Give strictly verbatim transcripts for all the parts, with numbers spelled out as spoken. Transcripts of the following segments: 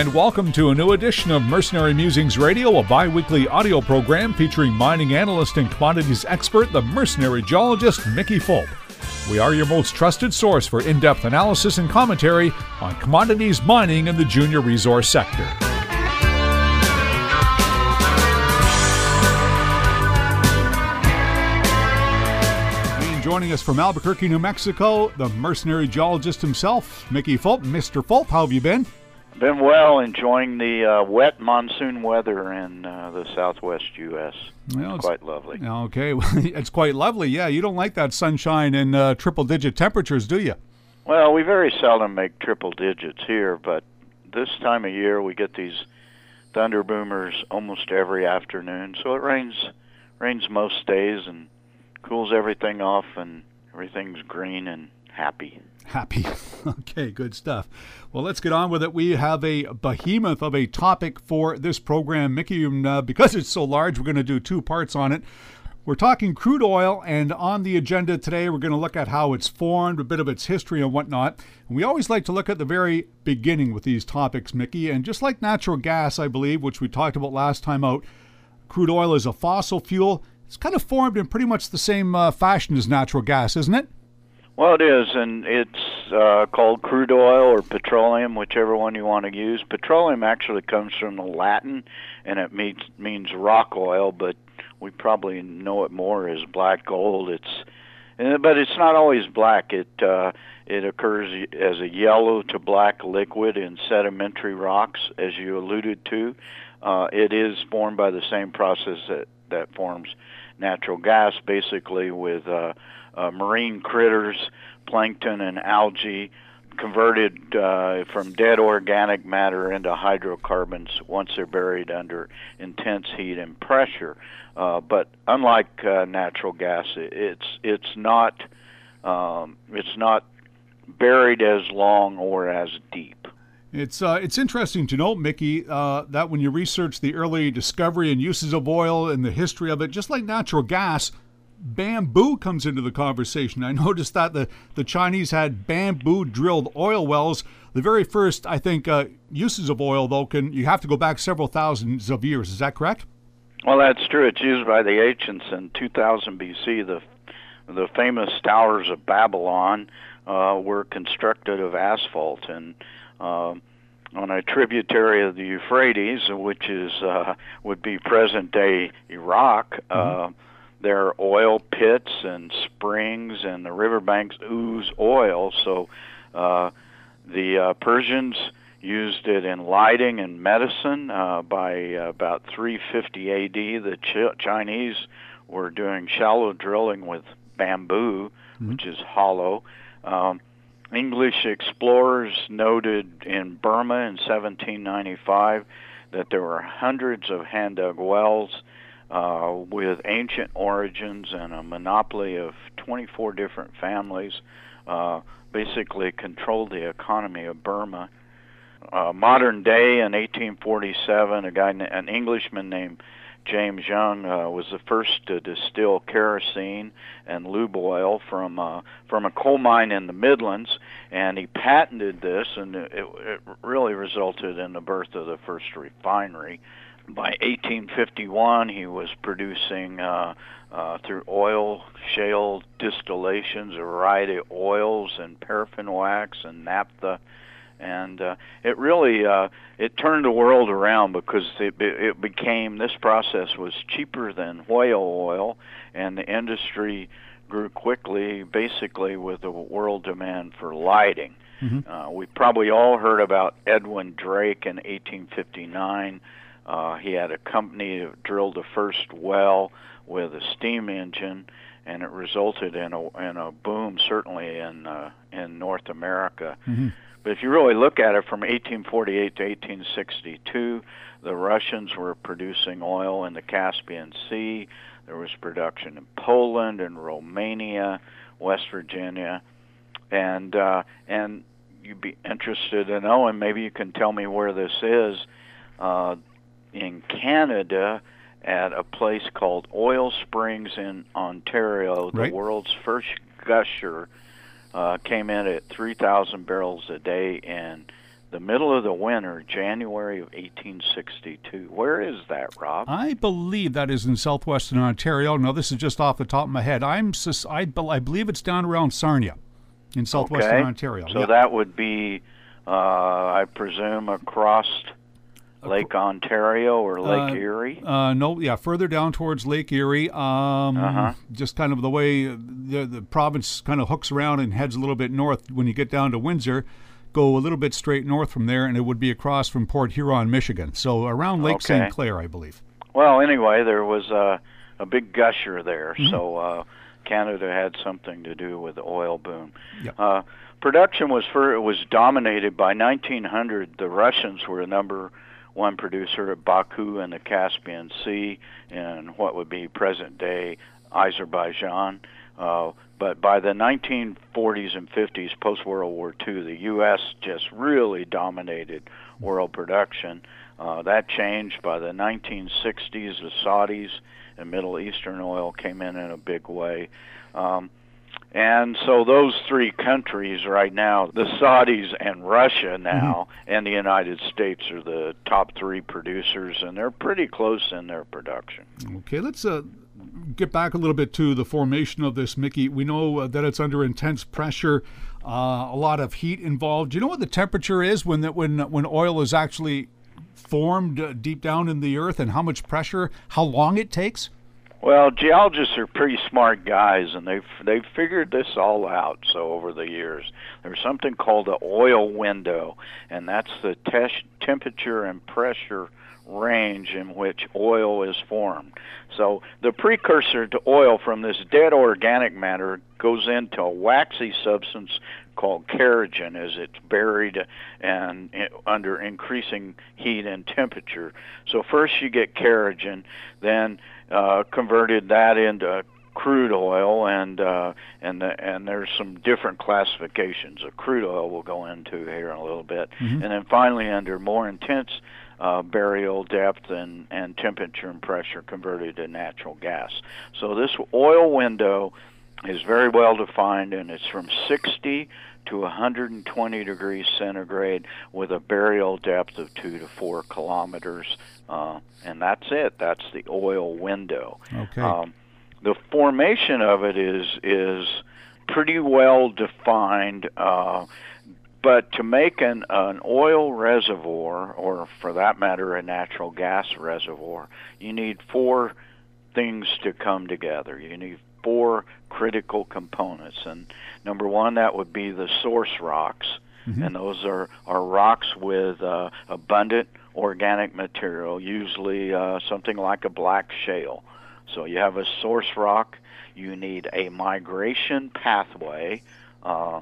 And welcome to a new edition of Mercenary Musings Radio, a bi-weekly audio program featuring mining analyst and commodities expert, the mercenary geologist, Mickey Fulp. We are your most trusted source for in-depth analysis and commentary on commodities mining in the junior resource sector. Joining us from Albuquerque, New Mexico, the mercenary geologist himself, Mickey Fulp. Mister Fulp, how have you been? Been well, enjoying the uh, wet monsoon weather in uh, the southwest U S Well, it's, it's quite lovely. Okay, it's quite lovely, yeah. You don't like that sunshine and uh, triple-digit temperatures, do you? Well, we very seldom make triple digits here, but this time of year we get these thunder boomers almost every afternoon, so it rains, rains most days and cools everything off, and everything's green and happy. Happy. Okay, good stuff. Well, let's get on with it. We have a behemoth of a topic for this program, Mickey, and uh, because it's so large, we're going to do two parts on it. We're talking crude oil, and on the agenda today, we're going to look at how it's formed, a bit of its history and whatnot. And we always like to look at the very beginning with these topics, Mickey, and just like natural gas, I believe, which we talked about last time out, crude oil is a fossil fuel. It's kind of formed in pretty much the same uh, fashion as natural gas, isn't it? Well, it is, and it's uh, called crude oil or petroleum, whichever one you want to use. Petroleum actually comes from the Latin, and it means, means rock oil, but we probably know it more as black gold. It's, but it's not always black. It uh, it occurs as a yellow to black liquid in sedimentary rocks, as you alluded to. Uh, it is formed by the same process that, that forms natural gas, basically with uh, uh, marine critters, plankton and algae, converted uh, from dead organic matter into hydrocarbons once they're buried under intense heat and pressure. Uh, but unlike uh, natural gas, it's it's not um, it's not buried as long or as deep. It's uh, it's interesting to note, Mickey, uh, that when you research the early discovery and uses of oil and the history of it, just like natural gas, bamboo comes into the conversation. I noticed that the, the Chinese had bamboo-drilled oil wells. The very first, I think, uh, uses of oil, though, can you have to go back several thousands of years. Is that correct? Well, that's true. It's used by the ancients in two thousand B C. The the famous towers of Babylon uh, were constructed of asphalt, and Uh, on a tributary of the Euphrates, which is uh, would be present-day Iraq, uh, mm-hmm. there are oil pits and springs, and the riverbanks ooze oil. So uh, the uh, Persians used it in lighting and medicine. Uh, by uh, about three fifty A D, the Ch- Chinese were doing shallow drilling with bamboo, mm-hmm. which is hollow. Um, English explorers noted in Burma in seventeen ninety-five that there were hundreds of hand-dug wells uh, with ancient origins and a monopoly of twenty-four different families, uh, basically controlled the economy of Burma. Uh, modern day, in eighteen forty-seven, a guy, an Englishman named James Young uh, was the first to distill kerosene and lube oil from uh, from a coal mine in the Midlands, and he patented this, and it, it really resulted in the birth of the first refinery. By eighteen fifty-one, he was producing uh, uh, through oil shale distillations a variety of oils and paraffin wax and naphtha. And uh, it really uh, it turned the world around because it, it became this process was cheaper than whale oil, and the industry grew quickly, basically with the world demand for lighting. Mm-hmm. Uh, we probably all heard about Edwin Drake in eighteen fifty-nine. Uh, he had a company that drilled the first well with a steam engine, and it resulted in a in a boom, certainly in uh, in North America. Mm-hmm. But if you really look at it, from eighteen forty-eight to eighteen sixty-two, the Russians were producing oil in the Caspian Sea. There was production in Poland and Romania, West Virginia, and uh, and you'd be interested to know, and maybe you can tell me where this is, uh, in Canada, at a place called Oil Springs in Ontario, the right. world's first gusher. Uh, came in at three thousand barrels a day in the middle of the winter, January of eighteen sixty-two. Where is that, Rob? I believe that is in southwestern Ontario. Now, this is just off the top of my head. I'm sus- I, be- I believe it's down around Sarnia in southwestern Okay. Ontario. So yeah. that would be, uh, I presume, across Lake Ontario or Lake Uh, Erie? Uh, no, yeah, further down towards Lake Erie. Um, Uh-huh. Just kind of the way the, the province kind of hooks around and heads a little bit north when you get down to Windsor. Go a little bit straight north from there, and it would be across from Port Huron, Michigan. So around Lake Okay. Saint Clair, I believe. Well, anyway, there was a, a big gusher there, Mhm. so uh, Canada had something to do with the oil boom. Yep. Uh, production was for, was dominated by nineteen hundred. The Russians were the number one producer at Baku in the Caspian Sea in what would be present-day Azerbaijan. Uh, but by the nineteen forties and fifties, post-World War Two, the U S just really dominated world production. Uh, that changed by the nineteen sixties. The Saudis and Middle Eastern oil came in in a big way. Um, and so those three countries right now, the Saudis and Russia now, mm-hmm. and the United States are the top three producers, and they're pretty close in their production. Okay, let's uh, get back a little bit to the formation of this, Mickey. We know uh, that it's under intense pressure, uh, a lot of heat involved. Do you know what the temperature is when that when when oil is actually formed uh, deep down in the earth, and how much pressure, how long it takes? Well, geologists are pretty smart guys, and they've they've figured this all out. So over the years, there's something called the oil window, and that's the te- temperature and pressure range in which oil is formed. So the precursor to oil from this dead organic matter goes into a waxy substance called kerogen as it's buried and under increasing heat and temperature. So first you get kerogen, then uh, converted that into crude oil, and uh, and the, and there's some different classifications of crude oil we'll go into here in a little bit, mm-hmm. and then finally under more intense uh, burial depth and, and temperature and pressure converted to natural gas. So this oil window is very well defined, and it's from sixty to one hundred twenty degrees centigrade with a burial depth of two to four kilometers, uh, and that's it. That's the oil window. Okay. Um, the formation of it is is pretty well defined, uh, but to make an, an oil reservoir, or for that matter a natural gas reservoir, you need four things to come together. You need four critical components, and number one, that would be the source rocks, mm-hmm. and those are, are rocks with uh, abundant organic material, usually uh, something like a black shale. So you have a source rock, you need a migration pathway, uh,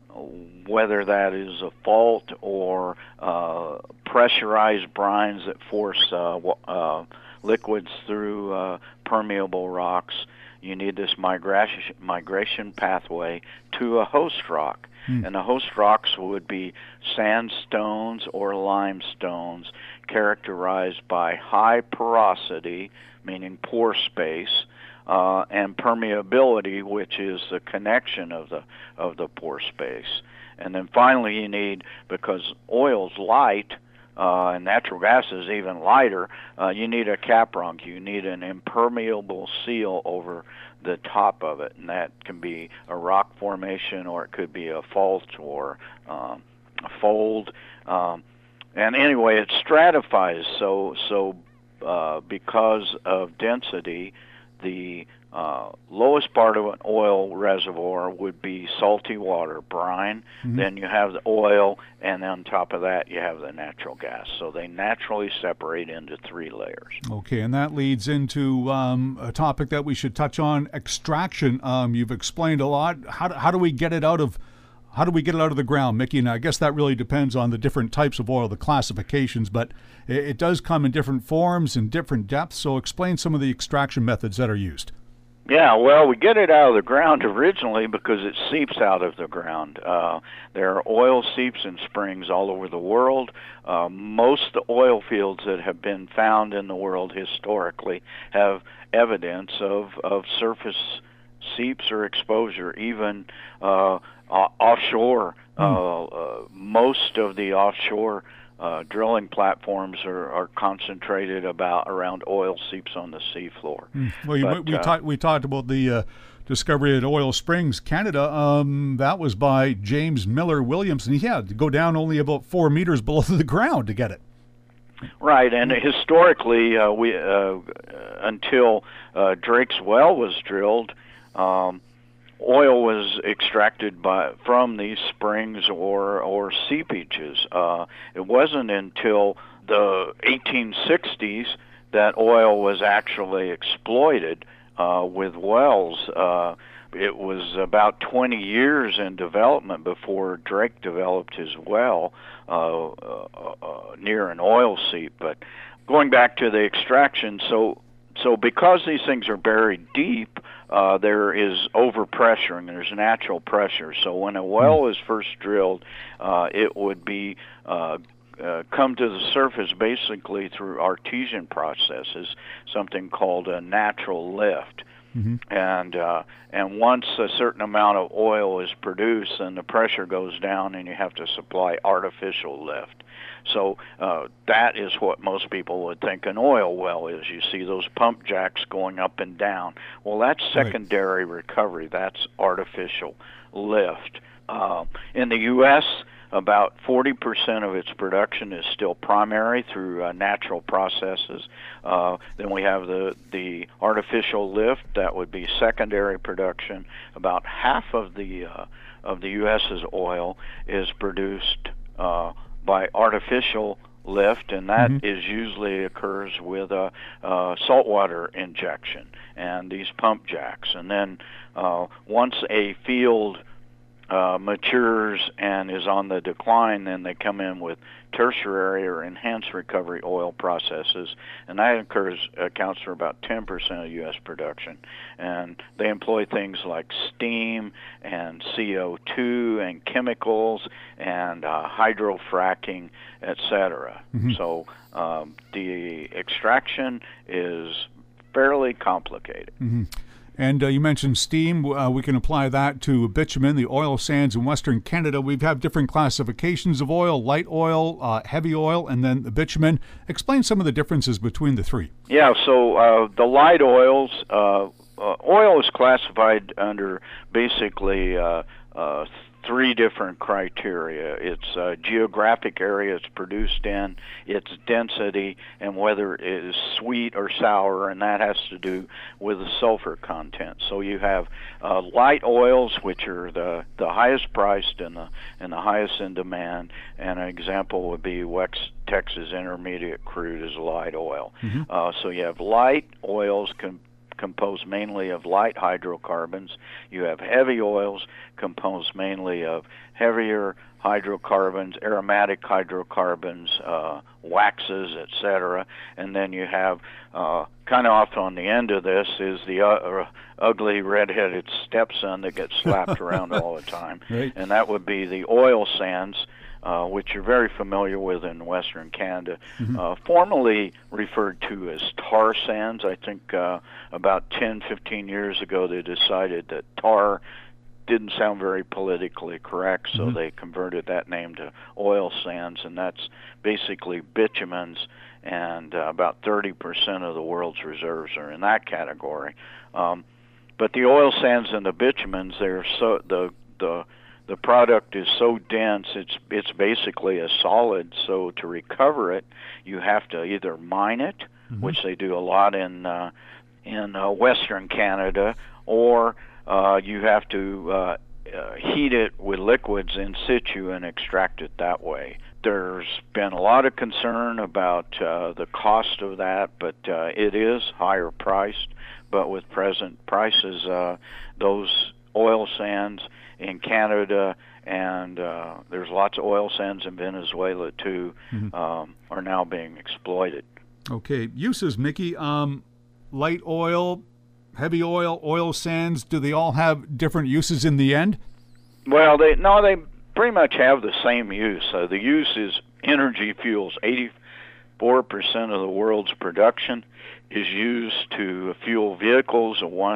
whether that is a fault or uh, pressurized brines that force uh, uh, liquids through uh, permeable rocks. You need this migration migration pathway to a host rock. Mm. And the host rocks would be sandstones or limestones characterized by high porosity, meaning pore space, uh, and permeability, which is the connection of the of the pore space. And then finally you need, because oil's light, Uh, and natural gas is even lighter, uh, you need a caprunk. You need an impermeable seal over the top of it, and that can be a rock formation, or it could be a fault or um, a fold. Um, and anyway, it stratifies, so so uh, because of density, the uh, lowest part of an oil reservoir would be salty water, brine. Mm-hmm. Then you have the oil, and on top of that you have the natural gas. So they naturally separate into three layers. Okay, and that leads into um, a topic that we should touch on: extraction. Um, you've explained a lot. How do, how do we get it out of how do we get it out of the ground, Mickey? And I guess that really depends on the different types of oil, the classifications, but it, it does come in different forms and different depths. So explain some of the extraction methods that are used. Yeah, well, we get it out of the ground originally because it seeps out of the ground. Uh, there are oil seeps and springs all over the world. Uh, most of the oil fields that have been found in the world historically have evidence of, of surface seeps or exposure, even uh, uh, offshore. Hmm. Uh, uh, most of the offshore uh, drilling platforms are, are concentrated about around oil seeps on the seafloor. Hmm. Well, you, But we uh, talked we talked about the uh, discovery at Oil Springs, Canada. Um, that was by James Miller Williamson. He had to go down only about four meters below the ground to get it. Right, and historically, uh, we uh, until uh, Drake's well was drilled, um, oil was extracted by from these springs or or seepages. Uh, it wasn't until the eighteen sixties that oil was actually exploited uh, with wells. Uh, it was about twenty years in development before Drake developed his well uh, uh, uh, near an oil seep. But going back to the extraction, so so because these things are buried deep, uh, there is overpressuring. There's natural pressure. So when a well is first drilled, uh, it would be uh, uh, come to the surface basically through artesian processes, something called a natural lift. Mm-hmm. And uh, and once a certain amount of oil is produced, then the pressure goes down, and you have to supply artificial lift. So uh, that is what most people would think an oil well is. You see those pump jacks going up and down. Well, that's secondary right. recovery. That's artificial lift. Uh, in the U S, about forty percent of its production is still primary through uh, natural processes. Uh, then we have the, the artificial lift. That would be secondary production. About half of the uh, of the U S's oil is produced uh, by artificial lift, and that mm-hmm. is usually occurs with a, a saltwater injection and these pump jacks. And then uh, once a field Uh, matures and is on the decline, then they come in with tertiary or enhanced recovery oil processes, and that occurs accounts for about ten percent of U S production. And they employ things like steam and C O two and chemicals and uh, hydrofracking, et cetera. Mm-hmm. So um, the extraction is fairly complicated. Mm-hmm. And uh, you mentioned steam. Uh, we can apply that to bitumen, the oil sands in Western Canada. We have different classifications of oil, light oil, uh, heavy oil, and then the bitumen. Explain some of the differences between the three. Yeah, so uh, the light oils, uh, uh, oil is classified under basically uh, uh, three different criteria. It's uh, geographic area it's produced in, its density, and whether it is sweet or sour, and that has to do with the sulfur content. So you have uh, light oils, which are the, the highest priced and the, and the highest in demand, and an example would be West Texas Intermediate crude is light oil. Mm-hmm. Uh, so you have light oils com- composed mainly of light hydrocarbons. You have heavy oils composed mainly of heavier hydrocarbons, aromatic hydrocarbons, uh, waxes, et cetera. And then you have uh, kind of off on the end of this is the uh, uh, ugly red-headed stepson that gets slapped around all the time. Right. And that would be the oil sands, Uh, which you're very familiar with in Western Canada, mm-hmm. uh, formerly referred to as tar sands. I think uh, about ten, fifteen years ago they decided that tar didn't sound very politically correct, so mm-hmm. they converted that name to oil sands, and that's basically bitumens, and uh, about thirty percent of the world's reserves are in that category. Um, but the oil sands and the bitumens, they're so the the The product is so dense, it's it's basically a solid. So to recover it, you have to either mine it, mm-hmm. which they do a lot in uh, in uh, Western Canada, or uh, you have to uh, uh, heat it with liquids in situ and extract it that way. There's been a lot of concern about uh, the cost of that, but uh, it is higher priced. But with present prices, uh, those oil sands in Canada, and uh, there's lots of oil sands in Venezuela too, mm-hmm. um, are now being exploited. Okay, uses, Mickey. Um, light oil, heavy oil, oil sands, do they all have different uses in the end? Well, they no, they pretty much have the same use. Uh, the use is energy fuels. eighty-four percent of the world's production is used to fuel vehicles of one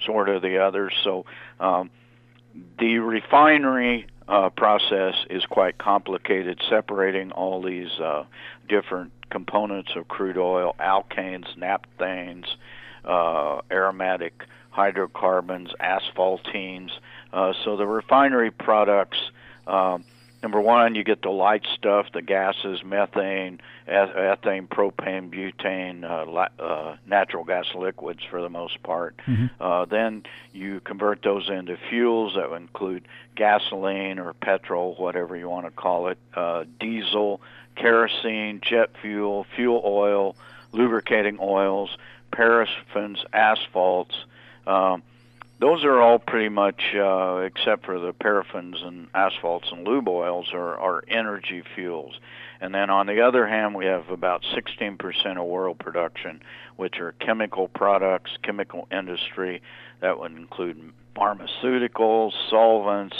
sort of the others. So um, the refinery uh, process is quite complicated, separating all these uh, different components of crude oil, alkanes, naphthanes, uh, aromatic hydrocarbons, asphaltenes. Uh, so the refinery products, um, number one, you get the light stuff, the gases, methane, ethane, propane, butane, uh, la- uh, natural gas liquids for the most part. Mm-hmm. Uh, then you convert those into fuels that would include gasoline or petrol, whatever you want to call it, uh, diesel, kerosene, jet fuel, fuel oil, lubricating oils, paraffins, asphalts. Um, Those are all pretty much, uh, except for the paraffins and asphalts and lube oils, are, are energy fuels. And then on the other hand, we have about sixteen percent of world production, which are chemical products, chemical industry. That would include pharmaceuticals, solvents,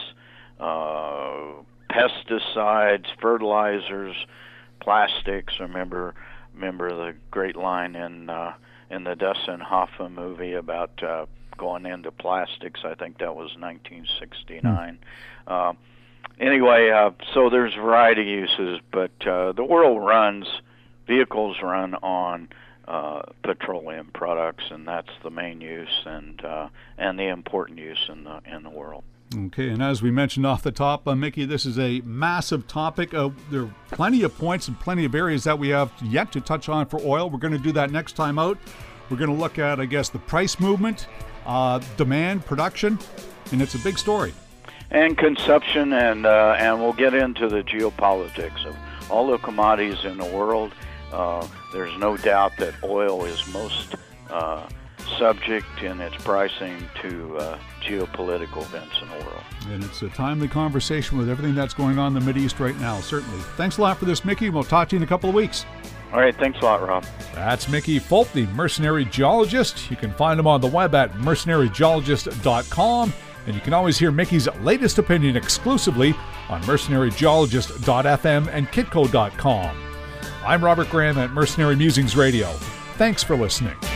uh, pesticides, fertilizers, plastics. Remember, remember the great line in uh, in the Dustin Hoffman movie about uh, going into plastics. I think that was nineteen sixty-nine. Hmm. Uh, anyway, uh, so there's variety uses, but uh, the world runs, vehicles run on uh, petroleum products, and that's the main use and uh, and the important use in the in the world. Okay, and as we mentioned off the top, uh, Mickey, this is a massive topic. Uh, there are plenty of points and plenty of areas that we have yet to touch on for oil. We're going to do that next time out. We're going to look at, I guess, the price movement, uh, demand, production, and it's a big story. And consumption, and uh, and we'll get into the geopolitics of all the commodities in the world. Uh, there's no doubt that oil is most uh, subject in its pricing to uh, geopolitical events in the world. And it's a timely conversation with everything that's going on in the Mideast right now, certainly. Thanks a lot for this, Mickey. We'll talk to you in a couple of weeks. All right, thanks a lot, Rob. That's Mickey Fulp, the mercenary geologist. You can find him on the web at mercenary geologist dot com, and you can always hear Mickey's latest opinion exclusively on mercenary geologist dot f m and kitco dot com. I'm Robert Graham at Mercenary Musings Radio. Thanks for listening.